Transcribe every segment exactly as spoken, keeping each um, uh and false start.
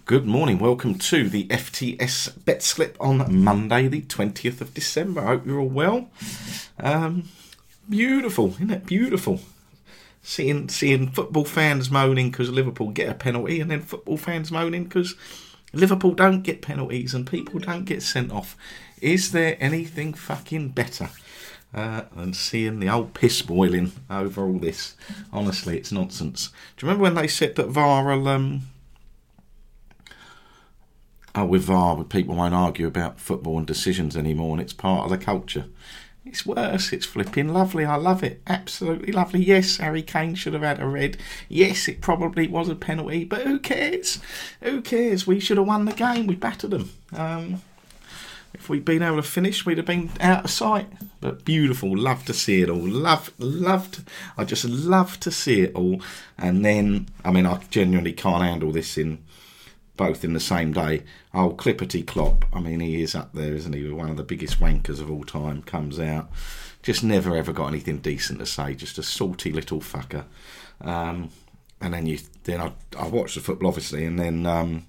Good morning, welcome to the F T S Bet Slip on Monday the twentieth of December. I hope you're all well. Um, beautiful, isn't it? Beautiful. Seeing seeing football fans moaning because Liverpool get a penalty, and then football fans moaning because Liverpool don't get penalties and people don't get sent off. Is there anything fucking better uh, than seeing the old piss boiling over all this? Honestly, it's nonsense. Do you remember when they said that V A R will... Um, Oh, with V A R, people won't argue about football and decisions anymore, and it's part of the culture. It's worse. It's flipping lovely. I love it. Absolutely lovely. Yes, Harry Kane should have had a red. Yes, it probably was a penalty, but who cares? Who cares? We should have won the game. We battered them. Um, if we'd been able to finish, we'd have been out of sight. But beautiful. Love to see it all. Love, loved. I just love to see it all. And then, I mean, I genuinely can't handle this in... both in the same day. Oh, Clipperty Klopp, I mean, he is up there, isn't he? One of the biggest wankers of all time, comes out. Just never ever got anything decent to say. Just a salty little fucker. Um, and then you, then I, I watched the football, obviously, and then um,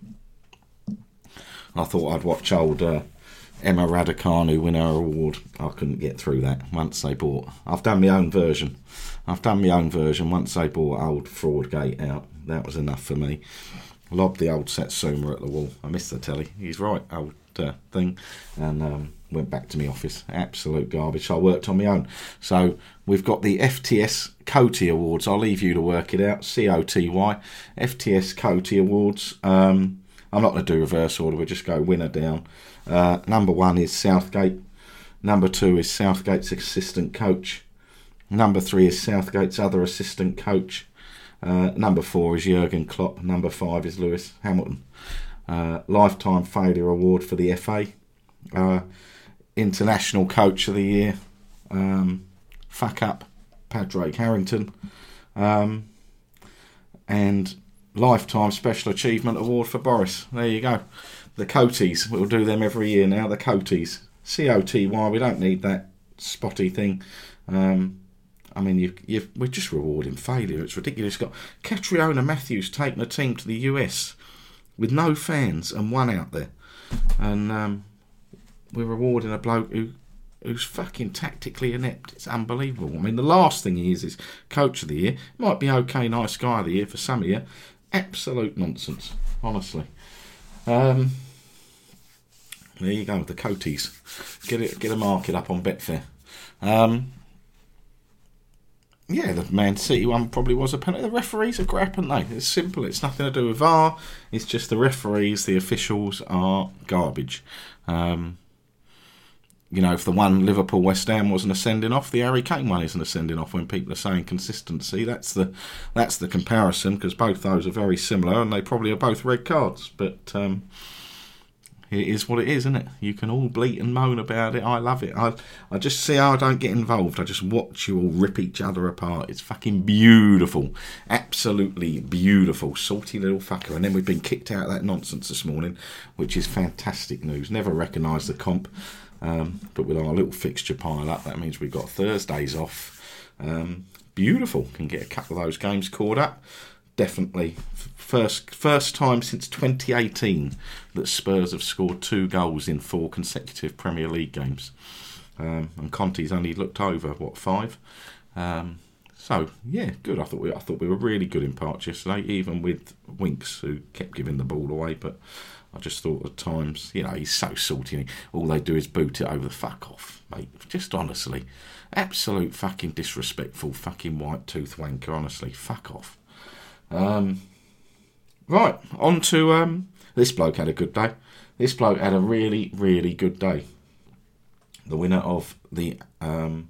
I thought I'd watch old uh, Emma Raducanu win her award. I couldn't get through that once they bought. I've done my own version. I've done my own version once they bought old Fraudgate out. That was enough for me. Lobbed the old Satsuma at the wall. I missed the telly. He's right, old uh, thing. And um, went back to my office. Absolute garbage. I worked on my own. So we've got the F T S Coty Awards. I'll leave you to work it out. C O T Y. F T S Coty Awards. Um, I'm not going to do reverse order. We'll just go winner down. Uh, number one is Southgate. Number two is Southgate's assistant coach. Number three is Southgate's other assistant coach. Uh, number four is Jurgen Klopp. Number five is Lewis Hamilton. Uh, Lifetime Failure Award for the F A. Uh, International Coach of the Year. Um, fuck up, Padraig Harrington. Um, and Lifetime Special Achievement Award for Boris. There you go. The Cotys. We'll do them every year now. The Cotys. C O T Y. We don't need that spotty thing. Um... I mean, you, you, we're just rewarding failure. It's ridiculous. You've got Catriona Matthews taking a team to the U S with no fans and one out there. And um, we're rewarding a bloke who who's fucking tactically inept. It's unbelievable. I mean, the last thing he is is Coach of the Year. Might be okay, nice guy of the year for some of you. Absolute nonsense, honestly. Um, there you go, the Cotys. Get it, get a market up on Betfair. Um... Yeah, the Man City one probably was a penalty. The referees are crap, aren't they? It's simple. It's nothing to do with V A R. It's just the referees, the officials are garbage. Um, you know, if the one Liverpool West Ham wasn't a sending off, the Harry Kane one isn't a sending off. When people are saying consistency, that's the that's the comparison, because both those are very similar, and they probably are both red cards. But um, it is what it is, isn't it? You can all bleat and moan about it. I love it. I I just see how I don't get involved. I just watch you all rip each other apart. It's fucking beautiful. Absolutely beautiful. Salty little fucker. And then we've been kicked out of that nonsense this morning, which is fantastic news. Never recognised the comp. Um, but with our little fixture pile up, that means we've got Thursdays off. Um, beautiful. Can get a couple of those games caught up. Definitely. First first time since twenty eighteen that Spurs have scored two goals in four consecutive Premier League games. Um, and Conte's only looked over, what, five? Um, so, yeah, good. I thought we I thought we were really good in parts yesterday, even with Winks, who kept giving the ball away. But I just thought at times, you know, he's so salty. All they do is boot it over the fuck off, mate. Just honestly. Absolute fucking disrespectful fucking white-tooth wanker, honestly. Fuck off. Um, right, on to um, this bloke had a good day. This bloke had a really, really good day. The winner of the um,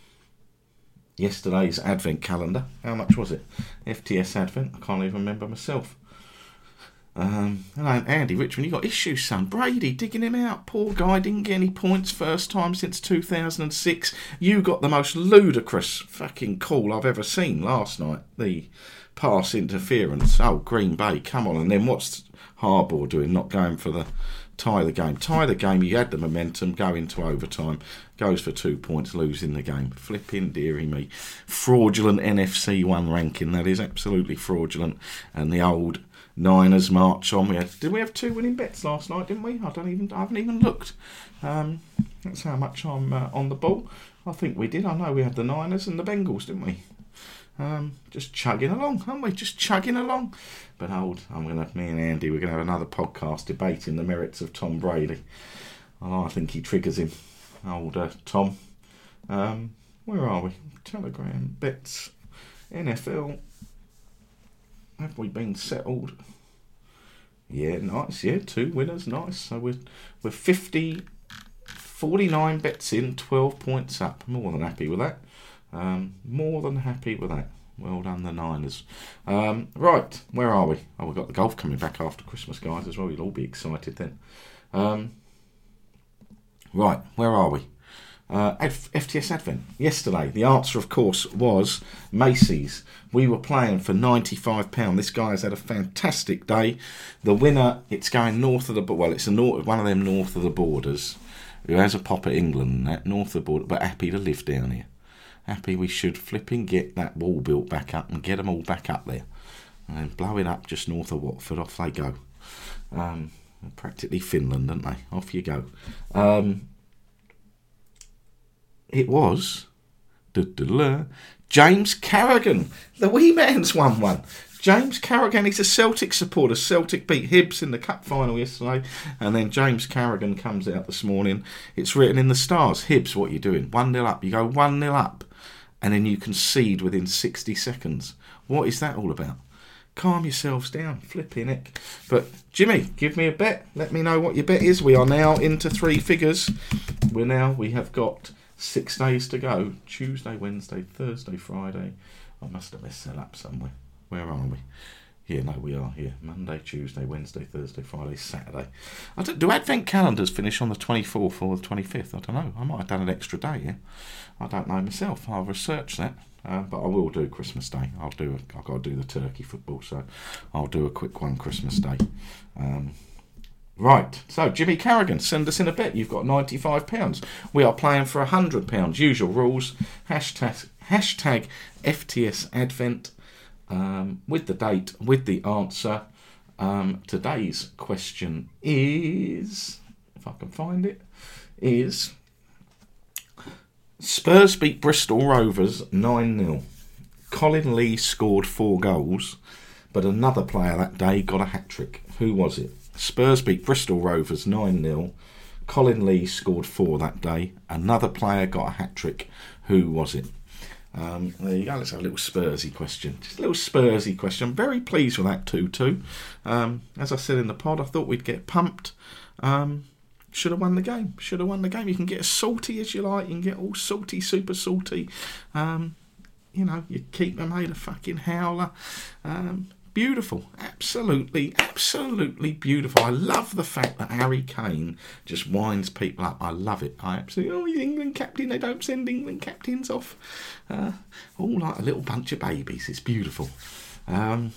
yesterday's Advent calendar. How much was it? F T S Advent. I can't even remember myself. Um, hello, Andy Richmond. You got issues, son. Brady digging him out. Poor guy didn't get any points. First time since two thousand six. You got the most ludicrous fucking call I've ever seen last night. The pass interference. Oh, Green Bay, come on. And then what's Harbaugh doing? Not going for the tie the game. Tie the game. You had the momentum. Go into overtime. Goes for two points. Losing the game. Flipping dearie me. Fraudulent N F C one ranking. That is absolutely fraudulent. And the old Niners march on. We had, did we have two winning bets last night, didn't we? I don't even, I haven't even looked. Um, that's how much I'm uh, on the ball. I think we did. I know we had the Niners and the Bengals, didn't we? Um, just chugging along, aren't we? Just chugging along. But hold, I'm gonna, me and Andy, we're gonna have another podcast debating the merits of Tom Brady. Oh, I think he triggers him. Old uh, Tom. Um, where are we? Telegram, bets, N F L. Have we been settled? Yeah, nice. Yeah, two winners, nice. So we're we're fifty, forty-nine bets in, twelve points up. More than happy with that. Um, more than happy with that. Well done, the Niners. Um, right, where are we? Oh, we've got the golf coming back after Christmas, guys, as well. You'll all be excited then. Um, right, where are we? Uh, F- FTS Advent. Yesterday, the answer, of course, was Macy's. We were playing for ninety-five pounds. This guy's had a fantastic day. The winner, it's going north of the... Well, it's a north, one of them north of the borders who has a pop at England, that north of the border, but happy to live down here. Happy we should flipping get that wall built back up and get them all back up there. And then blow it up just north of Watford. Off they go. Um, practically Finland, aren't they? Off you go. Um... It was James Carrigan. The wee man's won one. James Carrigan, he's a Celtic supporter. Celtic beat Hibs in the cup final yesterday. And then James Carrigan comes out this morning. It's written in the stars. Hibs, what are you doing? one nil up. You go one nil up. And then you concede within sixty seconds. What is that all about? Calm yourselves down. Flipping it. But Jimmy, give me a bet. Let me know what your bet is. We are now into three figures. We're now, we have got... Six days to go. Tuesday, Wednesday, Thursday, Friday. I must have messed that up somewhere. Where are we? Here, no, we are here. Monday, Tuesday, Wednesday, Thursday, Friday, Saturday. I don't, do Advent calendars finish on the twenty-fourth or the twenty-fifth? I don't know. I might have done an extra day here. I don't know myself. I'll research that. Uh, but I will do Christmas Day. I'll do. A, I've got to do the turkey football, so I'll do a quick one Christmas Day. Um, Right, so Jimmy Carrigan, send us in a bet. You've got ninety-five pounds. We are playing for one hundred pounds. Usual rules. Hashtag, hashtag F T S Advent um, with the date, with the answer. Um, today's question is, if I can find it, is Spurs beat Bristol Rovers nine nil. Colin Lee scored four goals, but another player that day got a hat-trick. Who was it? Spurs beat Bristol Rovers nine nil. Colin Lee scored four that day. Another player got a hat-trick. Who was it? Um, there you go. Let's have a little Spursy question. Just a little Spursy question. I'm very pleased with that two two. Um, as I said in the pod, I thought we'd get pumped. Um, should have won the game. Should have won the game. You can get as salty as you like. You can get all salty, super salty. Um, you know, you keep them made a fucking howler. Um, Beautiful, absolutely, absolutely beautiful. I love the fact that Harry Kane just winds people up. I love it. I absolutely, oh, he's England captain. They don't send England captains off. Uh, all like a little bunch of babies. It's beautiful. Um,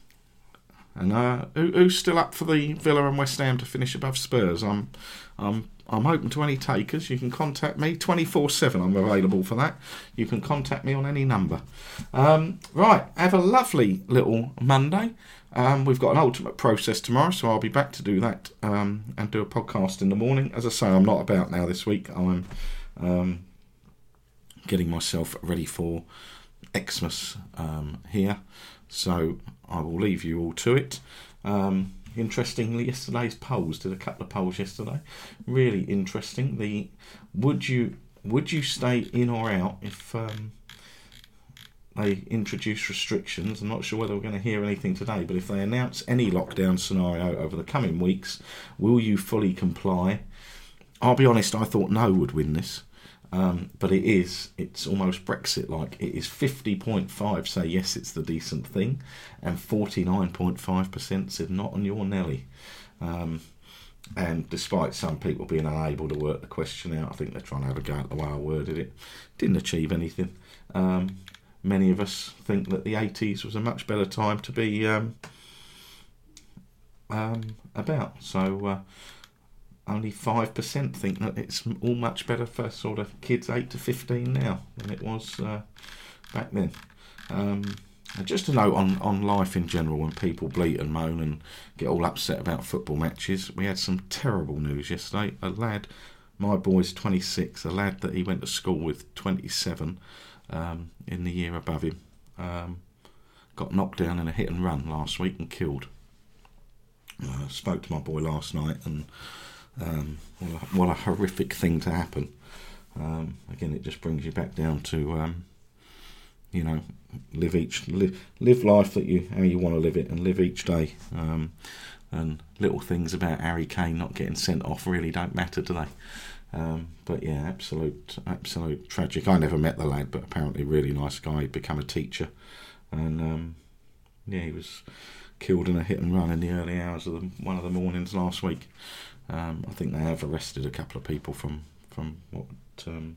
and uh, who, who's still up for the Villa and West Ham to finish above Spurs? I'm, I'm, I'm open to any takers. You can contact me twenty-four seven. I'm available for that. You can contact me on any number. Um, right, have a lovely little Monday. Um, we've got an ultimate process tomorrow, so I'll be back to do that um, and do a podcast in the morning. As I say, I'm not about now this week. I'm um, getting myself ready for Xmas um, here, so I will leave you all to it. Um, Interestingly, yesterday's polls, did a couple of polls yesterday. Really interesting. The would you would you stay in or out if um, they introduce restrictions? I'm not sure whether we're going to hear anything today, but if they announce any lockdown scenario over the coming weeks, will you fully comply? I'll be honest, I thought no would win this. Um, but it is, it's almost Brexit-like. It is fifty point five say yes, it's the decent thing, and forty-nine point five percent said not on your Nelly. Um, and despite some people being unable to work the question out, I think they're trying to have a go at the way I worded it. Didn't achieve anything. Um, many of us think that the eighties was a much better time to be um, um, about. So... Uh, Only five percent think that it's all much better for sort of kids eight to fifteen now than it was uh, back then. Um, just a note on, on life in general, when people bleat and moan and get all upset about football matches. We had some terrible news yesterday. A lad, my boy's twenty-six, a lad that he went to school with, twenty-seven, um, in the year above him, um, got knocked down in a hit and run last week and killed. I uh, spoke to my boy last night, and um, what, a, what a horrific thing to happen. Um, again, it just brings you back down to, um, you know, live each live, live life that you how you want to live it, and live each day. Um, and little things about Harry Kane not getting sent off really don't matter, do they? Um, but yeah, absolute absolute tragic. I never met the lad, but apparently really nice guy. He'd become a teacher, and um, yeah, he was killed in a hit and run in the early hours of the, one of the mornings last week. Um, I think they have arrested a couple of people from from what um,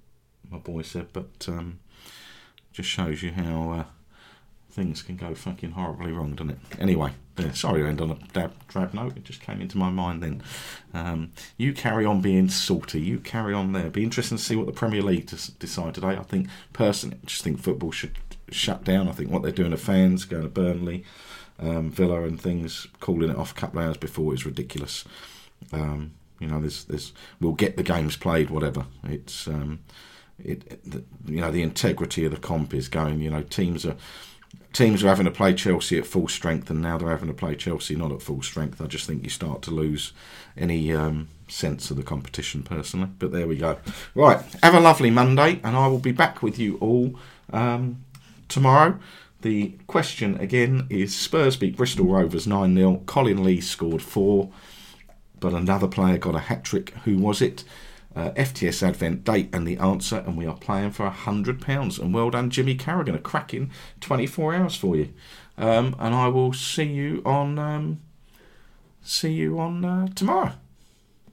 my boy said, but um, just shows you how uh, things can go fucking horribly wrong, doesn't it? Anyway, yeah, sorry to end on a dab, drab note. It just came into my mind then. Um, you carry on being salty. You carry on there. Be interesting to see what the Premier League des- decide today. I think, personally, I just think football should shut down. I think what they're doing to fans, going to Burnley, um, Villa and things, calling it off a couple of hours before is ridiculous. Um, you know, there's, there's, we'll get the games played, whatever. It's, um, it, it the, you know, the integrity of the comp is going. You know, teams are teams are having to play Chelsea at full strength, and now they're having to play Chelsea not at full strength. I just think you start to lose any um, sense of the competition, personally. But there we go. Right, have a lovely Monday, and I will be back with you all um, tomorrow. The question again is: Spurs beat Bristol Rovers nine nil. Colin Lee scored four, but another player got a hat-trick. Who was it? Uh, F T S Advent date and the answer, and we are playing for one hundred pounds. And well done, Jimmy Carrigan, a cracking twenty-four hours for you. Um, and I will see you on um, see you on uh, tomorrow.